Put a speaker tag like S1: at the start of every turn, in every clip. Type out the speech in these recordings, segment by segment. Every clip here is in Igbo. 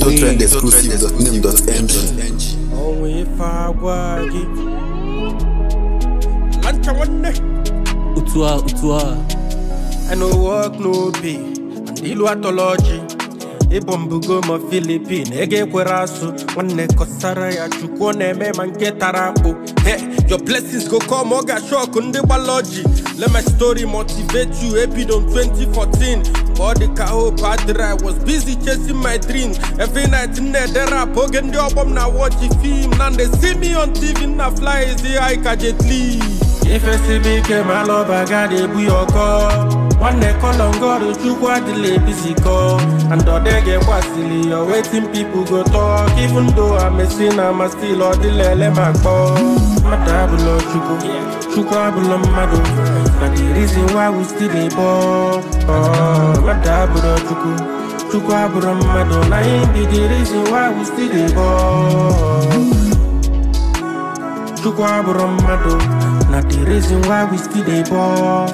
S1: Trendexclusive.nim.ng.
S2: Only if I wagi Lancha one
S3: Utua.
S2: I no work no pay and ilu atology Ibombugo ma Philippine ege kwerasu Wane kosara ya chukwo neme mange tarapo. Hey, your blessings go come oga shock unde balogy. Let my story motivate you. Epidom 2014 all the Kaho Padre, I was busy chasing my dreams. Every night in there rap again the album na watch the film. Now they see me on TV na fly is the high kajetli. If SCB came my love I got a buyoko. One neck on God to what the busy call. And the day get was silly or waiting people go talk. Even though I'm a sinner, I'm still all the lele my ball. My double Chukabula mado. And the reason why we still a ball. My double Chukabula mado. Now ain't be the reason why we still a ball. Chukabula mado. Not the reason why we still a ball.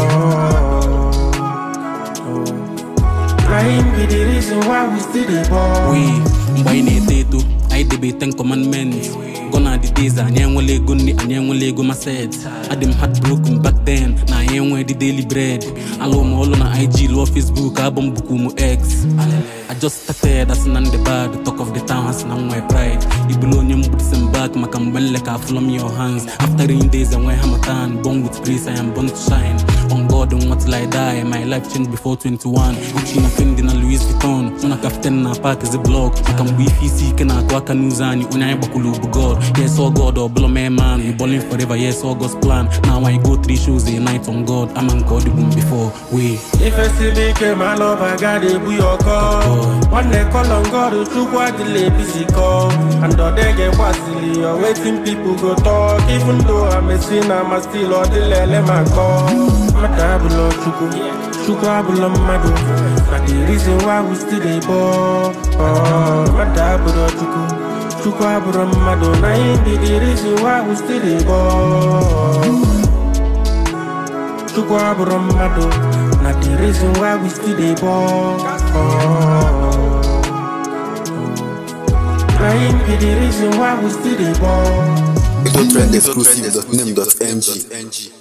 S2: Ain't be the reason why we still a ball.
S3: We mbaine teto I debate 10 commandments. Gonna the days I ain't wale gunni I ain't wale go my set. I dem heartbroken back then. Now I ain't the daily bread. Allo mo all on IG, low Facebook, album buku mo ex. I just started as an the bad, the talk of the town has now my pride. You below nyum put some back, makam well like I from your hands. After rain days I went hamatan, born with grace I am born to shine. On God don't want till I die, my life changed before 21. Gucci na Fendi na Louis Vuitton, una captain na park is a block. Makam wifi si kena kwaka nuzani, una bakulu bugod. Yes all God or blow man, we balling forever, yes all God's plan. Now I go 3 shows a night on God, I'm on God even before we.
S2: If I see me came my love I got a buyoko. One neck on God to what the busy call. And the day get was silly or waiting people go talk. Even though I'm a sinner, I'm still all the lele my call. My double Chukabula mado. And the reason why we still a ball. My double Chukabula mado. Now ain't be the reason why we still a ball. Chukabula mado. Not the reason why we still a ball. I ain't be the reason why we still a ball.
S1: Trendexclusive.nim.ng.